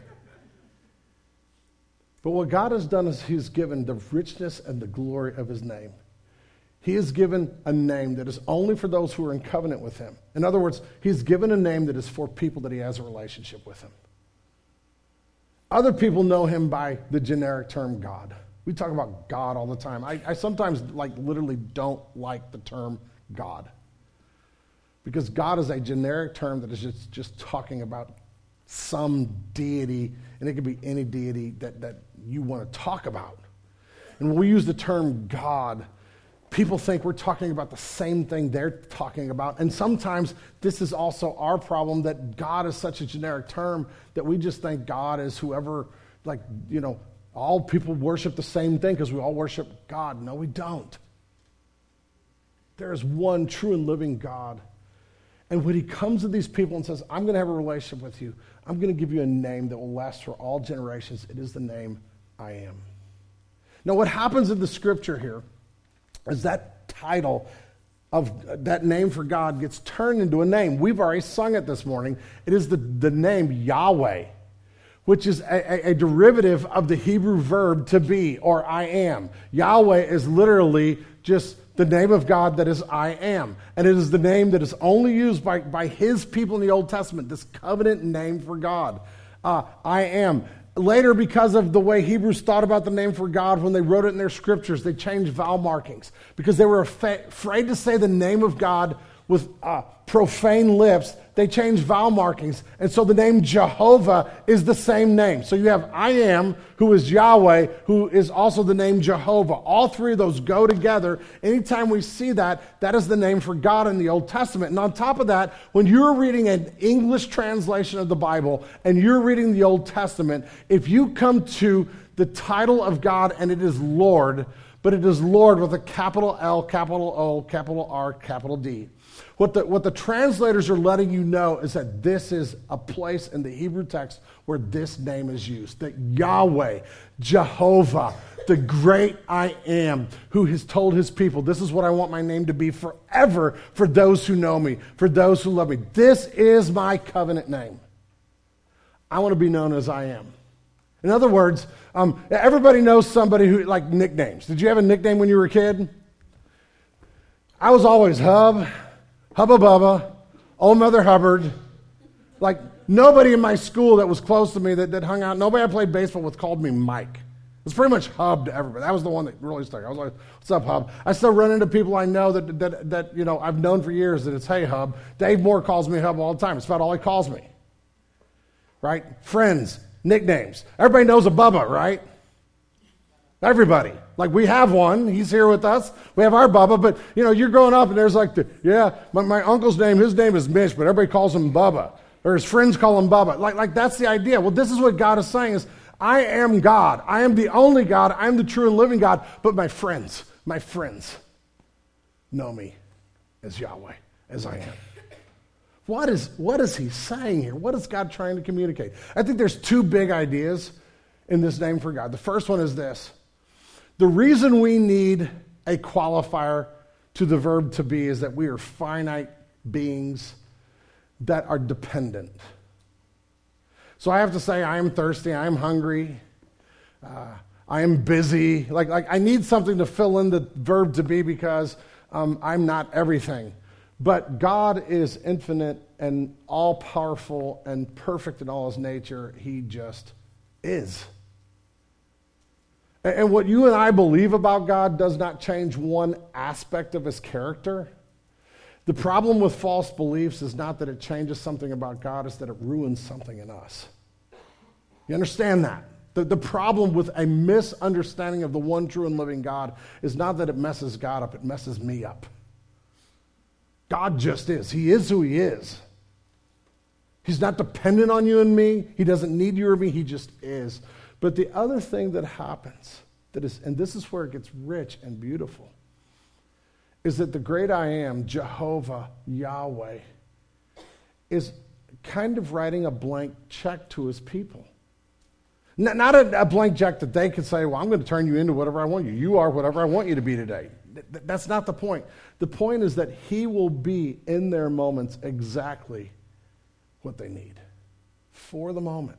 But what God has done is he's given the richness and the glory of his name. He has given a name that is only for those who are in covenant with him. In other words, he's given a name that is for people that he has a relationship with him. Other people know him by the generic term God. We talk about God all the time. I sometimes literally don't like the term God. Because God is a generic term that is just talking about some deity, and it could be any deity that you want to talk about. And when we use the term God, people think we're talking about the same thing they're talking about. And sometimes this is also our problem, that God is such a generic term that we just think God is whoever, all people worship the same thing because we all worship God. No, we don't. There is one true and living God. And when he comes to these people and says, I'm going to have a relationship with you, I'm going to give you a name that will last for all generations, it is the name I am. Now, what happens in the scripture here is that title of that name for God gets turned into a name. We've already sung it this morning. It is the name Yahweh, which is a derivative of the Hebrew verb to be, or I am. Yahweh is literally just the name of God that is I am. And it is the name that is only used by his people in the Old Testament, this covenant name for God. I am. Later, because of the way Hebrews thought about the name for God, when they wrote it in their scriptures, they changed vowel markings because they were afraid to say the name of God with profane lips. They changed vowel markings. And so the name Jehovah is the same name. So you have I am, who is Yahweh, who is also the name Jehovah. All three of those go together. Anytime we see that, that is the name for God in the Old Testament. And on top of that, when you're reading an English translation of the Bible and you're reading the Old Testament, if you come to the title of God and it is Lord, but it is Lord with a capital L, capital O, capital R, capital D. What the translators are letting you know is that this is a place in the Hebrew text where this name is used. That Yahweh, Jehovah, the great I am, who has told his people, this is what I want my name to be forever for those who know me, for those who love me. This is my covenant name. I want to be known as I am. In other words, everybody knows somebody who, like nicknames. Did you have a nickname when you were a kid? I was always Hub, Hubba Bubba, Old Mother Hubbard. Like, nobody in my school that was close to me that hung out, nobody I played baseball with called me Mike. It was pretty much Hub to everybody. That was the one that really stuck. I was like, what's up, Hub? I still run into people I know that I've known for years that it's, hey, Hub. Dave Moore calls me Hub all the time. It's about all he calls me. Right? Friends, nicknames. Everybody knows a Bubba, right? Everybody. Like, we have one. He's here with us. We have our Bubba. But, you're growing up and there's like, my uncle's name, his name is Mitch, but everybody calls him Bubba. Or his friends call him Bubba. Like that's the idea. Well, this is what God is saying is, I am God. I am the only God. I am the true and living God. But my friends know me as Yahweh, as I am. What is he saying here? What is God trying to communicate? I think there's two big ideas in this name for God. The first one is this. The reason we need a qualifier to the verb to be is that we are finite beings that are dependent. So I have to say, I am thirsty, I am hungry, I am busy. Like I need something to fill in the verb to be because I'm not everything. But God is infinite and all-powerful and perfect in all his nature. He just is. And what you and I believe about God does not change one aspect of his character. The problem with false beliefs is not that it changes something about God, it's that it ruins something in us. You understand that? The problem with a misunderstanding of the one true and living God is not that it messes God up, it messes me up. God just is. He is who he is. He's not dependent on you and me. He doesn't need you or me. He just is. But the other thing that happens, and this is where it gets rich and beautiful, is that the great I am, Jehovah, Yahweh, is kind of writing a blank check to his people. Not a blank check that they can say, well, I'm going to turn you into whatever I want you. You are whatever I want you to be today. That's not the point. The point is that he will be in their moments exactly what they need for the moment.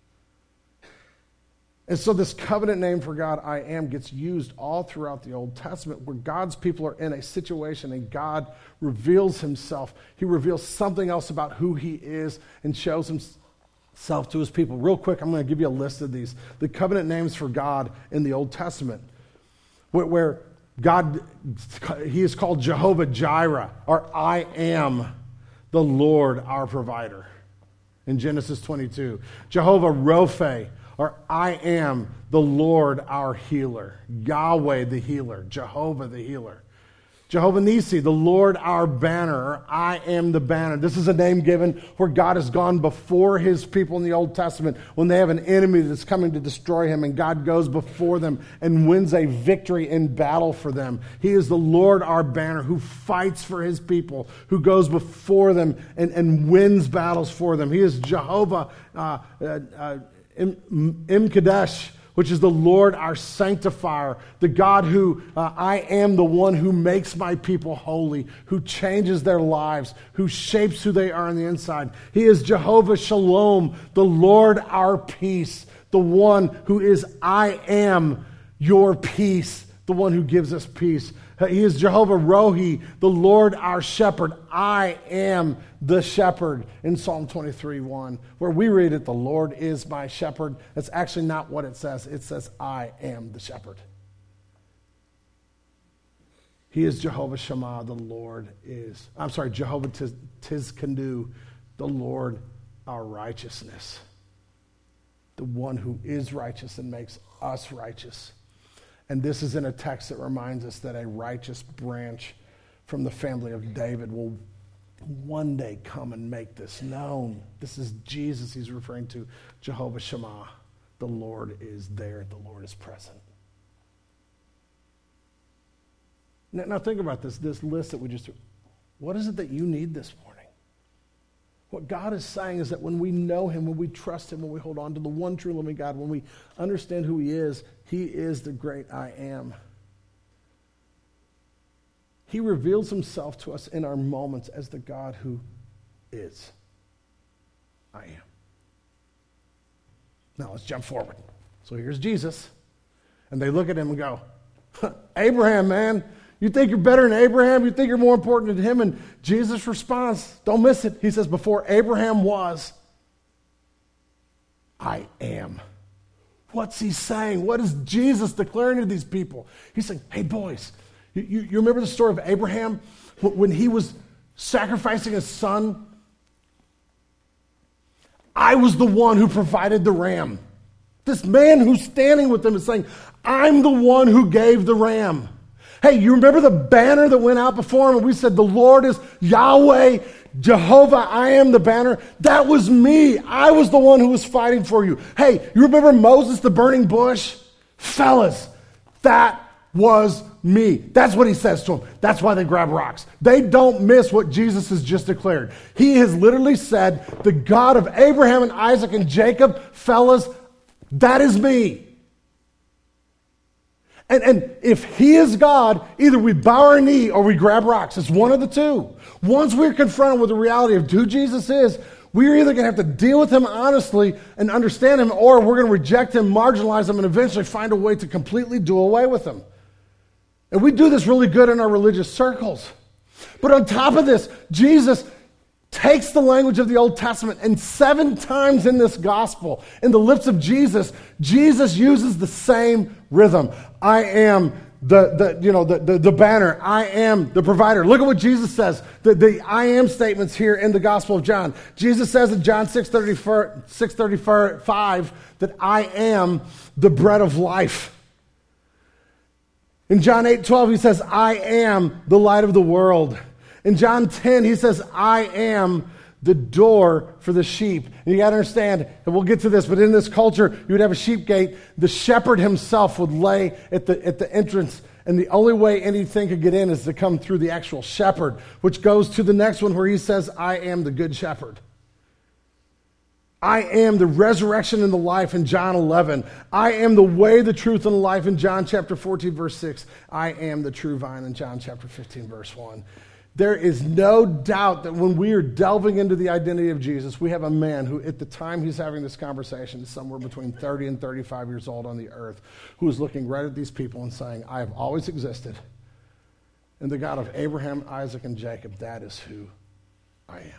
And so this covenant name for God, I am, gets used all throughout the Old Testament where God's people are in a situation and God reveals himself. He reveals something else about who he is and shows himself to his people. Real quick, I'm going to give you a list of these. The covenant names for God in the Old Testament, where God, he is called Jehovah Jireh, or I am the Lord our provider in Genesis 22. Jehovah Rophe, or I am the Lord our healer. Yahweh the healer, Jehovah the healer Jehovah Nissi, the Lord our banner. I am the banner. This is a name given where God has gone before his people in the Old Testament when they have an enemy that's coming to destroy him, and God goes before them and wins a victory in battle for them. He is the Lord our banner who fights for his people, who goes before them and wins battles for them. He is Jehovah Imkadesh, which is the Lord our sanctifier, the God who, I am the one who makes my people holy, who changes their lives, who shapes who they are on the inside. He is Jehovah Shalom, the Lord our peace, the one who is, I am your peace, the one who gives us peace. He is Jehovah Rohi, the Lord our shepherd. I am the shepherd in Psalm 23:1, where we read it, the Lord is my shepherd. That's actually not what it says. It says, I am the shepherd. He is Jehovah Shammah, Jehovah Tizkanu, the Lord our righteousness, the one who is righteous and makes us righteous. And this is in a text that reminds us that a righteous branch from the family of David will one day come and make this known. This is Jesus he's referring to, Jehovah Shammah. The Lord is there. The Lord is present. Now think about this list that we just... What is it that you need this morning? What God is saying is that when we know him, when we trust him, when we hold on to the one true living God, when we understand who he is the great I am. He reveals himself to us in our moments as the God who is. I am. Now let's jump forward. So here's Jesus. And they look at him and go, Abraham, man, you think you're better than Abraham? You think you're more important than him? And Jesus responds, don't miss it. He says, before Abraham was, I am. What's he saying? What is Jesus declaring to these people? He's saying, hey, boys, you remember the story of Abraham when he was sacrificing his son? I was the one who provided the ram. This man who's standing with them is saying, I'm the one who gave the ram. Hey, you remember the banner that went out before him and we said, the Lord is Yahweh, Jehovah, I am the banner? That was me. I was the one who was fighting for you. Hey, you remember Moses, the burning bush? Fellas, that was me. That's what he says to them. That's why they grab rocks. They don't miss what Jesus has just declared. He has literally said, the God of Abraham and Isaac and Jacob, fellas, that is me. And if he is God, either we bow our knee or we grab rocks. It's one of the two. Once we're confronted with the reality of who Jesus is, we're either going to have to deal with him honestly and understand him, or we're going to reject him, marginalize him, and eventually find a way to completely do away with him. And we do this really good in our religious circles. But on top of this, Jesus takes the language of the Old Testament, and 7 times in this gospel, in the lips of Jesus, Jesus uses the same rhythm. I am the banner. I am the provider. Look at what Jesus says. The I am statements here in the Gospel of John. Jesus says in John 6:35 that I am the bread of life. In John 8:12, he says, I am the light of the world. In John 10, he says, I am the door for the sheep. And you got to understand, and we'll get to this, but in this culture, you would have a sheep gate. The shepherd himself would lay at the entrance, and the only way anything could get in is to come through the actual shepherd, which goes to the next one where he says, I am the good shepherd. I am the resurrection and the life in John 11. I am the way, the truth, and the life in John chapter 14, verse 6. I am the true vine in John chapter 15, verse 1. There is no doubt that when we are delving into the identity of Jesus, we have a man who, at the time he's having this conversation, is somewhere between 30 and 35 years old on the earth, who is looking right at these people and saying, I have always existed. And the God of Abraham, Isaac, and Jacob, that is who I am.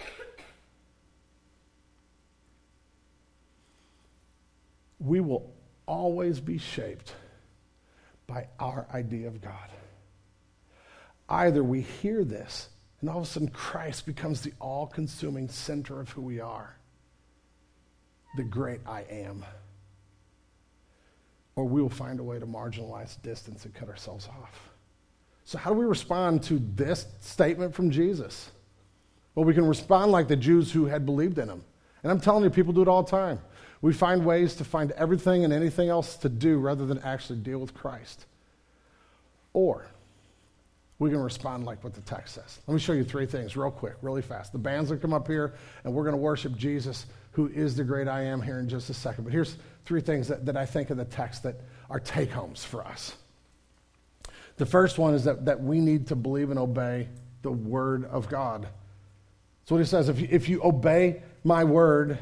We will always be shaped by our idea of God. Either we hear this, and all of a sudden Christ becomes the all-consuming center of who we are, the great I am, or we will find a way to marginalize, distance, and cut ourselves off. So how do we respond to this statement from Jesus? Well, we can respond like the Jews who had believed in him. And I'm telling you, people do it all the time. We find ways to find everything and anything else to do rather than actually deal with Christ. Or we can respond like what the text says. Let me show you 3 things real quick, really fast. The band's going to come up here, and we're going to worship Jesus, who is the great I am, here in just a second. But here's 3 things that I think in the text that are take-homes for us. The first one is that we need to believe and obey the word of God. That's what he says. If you obey my word,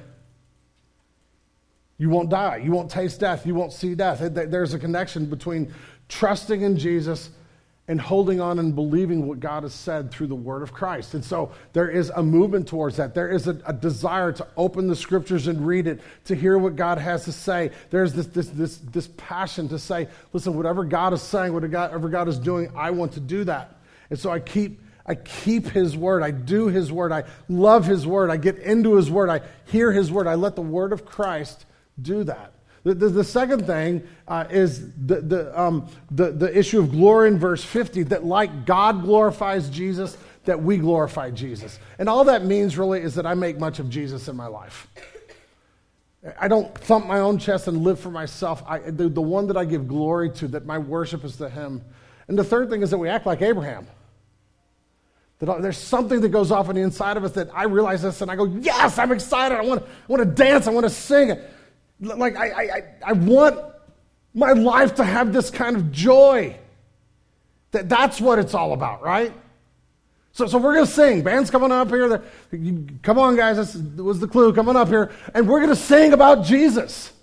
you won't die. You won't taste death. You won't see death. There's a connection between trusting in Jesus and holding on and believing what God has said through the word of Christ. And so there is a movement towards that. There is a desire to open the scriptures and read it, to hear what God has to say. There's this passion to say, listen, whatever God is saying, whatever God is doing, I want to do that. And so I keep his word. I do his word. I love his word. I get into his word. I hear his word. I let the word of Christ do that. The second thing is the issue of glory in verse 50, that like God glorifies Jesus, that we glorify Jesus. And all that means really is that I make much of Jesus in my life. I don't thump my own chest and live for myself. The one that I give glory to, that my worship is to him. And the third thing is that we act like Abraham. That there's something that goes off on the inside of us that I realize this and I go, yes, I'm excited. I want to dance. I want to sing. Like, I want my life to have this kind of joy. That's what it's all about, right? So we're going to sing. Band's coming up here. Come on, guys. This was the clue. Come on up here. And we're going to sing about Jesus.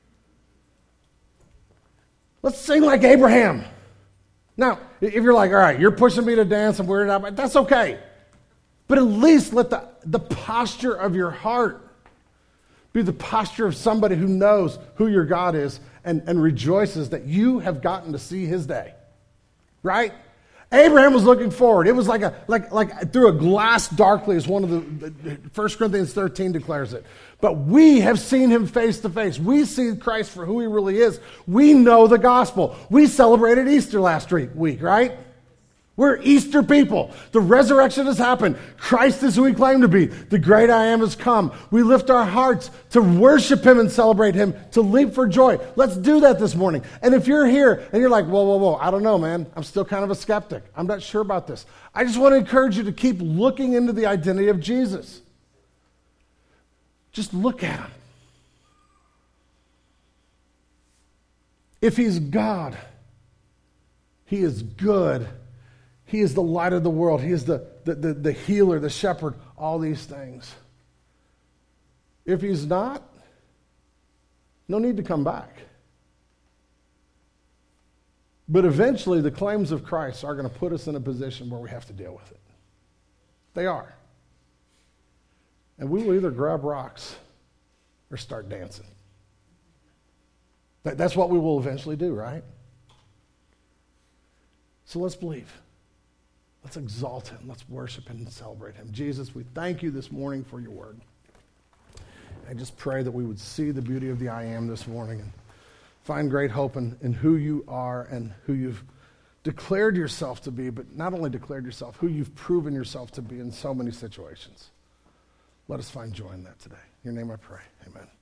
Let's sing like Abraham. Now, if you're like, all right, you're pushing me to dance, I'm weirded out, that's okay. But at least let the posture of your heart be the posture of somebody who knows who your God is and rejoices that you have gotten to see his day. Right? Abraham was looking forward. It was like through a glass darkly, as one of the 1 Corinthians 13 declares it. But we have seen him face to face. We see Christ for who he really is. We know the gospel. We celebrated Easter last week, right? We're Easter people. The resurrection has happened. Christ is who he claimed to be. The great I am has come. We lift our hearts to worship him and celebrate him, to leap for joy. Let's do that this morning. And if you're here and you're like, whoa, I don't know, man. I'm still kind of a skeptic. I'm not sure about this. I just want to encourage you to keep looking into the identity of Jesus. Just look at him. If he's God, he is good. He is the light of the world. He is the healer, the shepherd, all these things. If he's not, no need to come back. But eventually the claims of Christ are going to put us in a position where we have to deal with it. They are. And we will either grab rocks or start dancing. That's what we will eventually do, right? So let's believe. Let's exalt him. Let's worship him and celebrate him. Jesus, we thank you this morning for your word. I just pray that we would see the beauty of the I am this morning and find great hope in who you are and who you've declared yourself to be, but not only declared yourself, who you've proven yourself to be in so many situations. Let us find joy in that today. In your name I pray. Amen.